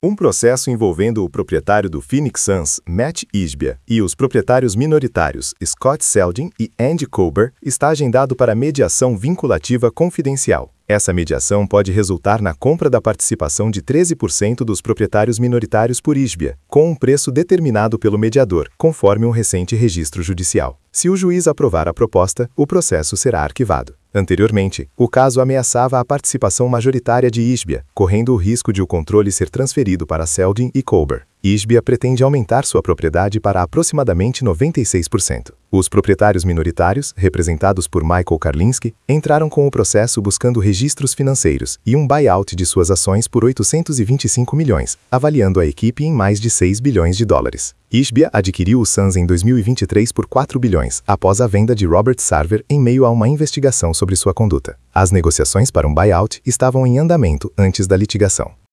Um processo envolvendo o proprietário do Phoenix Suns, Matt Ishbia, e os proprietários minoritários Scott Seldin e Andy Kober está agendado para mediação vinculativa confidencial. Essa mediação pode resultar na compra da participação de 13% dos proprietários minoritários por Ishbia, com um preço determinado pelo mediador, conforme um recente registro judicial. Se o juiz aprovar a proposta, o processo será arquivado. Anteriormente, o caso ameaçava a participação majoritária de Ishbia, correndo o risco de o controle ser transferido para Seldin e Kober. Ishbia pretende aumentar sua propriedade para aproximadamente 96%. Os proprietários minoritários, representados por Michael Karlinski, entraram com o processo buscando registros financeiros e um buyout de suas ações por 825 milhões, avaliando a equipe em mais de 6 bilhões de dólares. Ishbia adquiriu o Suns em 2023 por 4 bilhões, após a venda de Robert Sarver em meio a uma investigação sobre sua conduta. As negociações para um buyout estavam em andamento antes da litigação.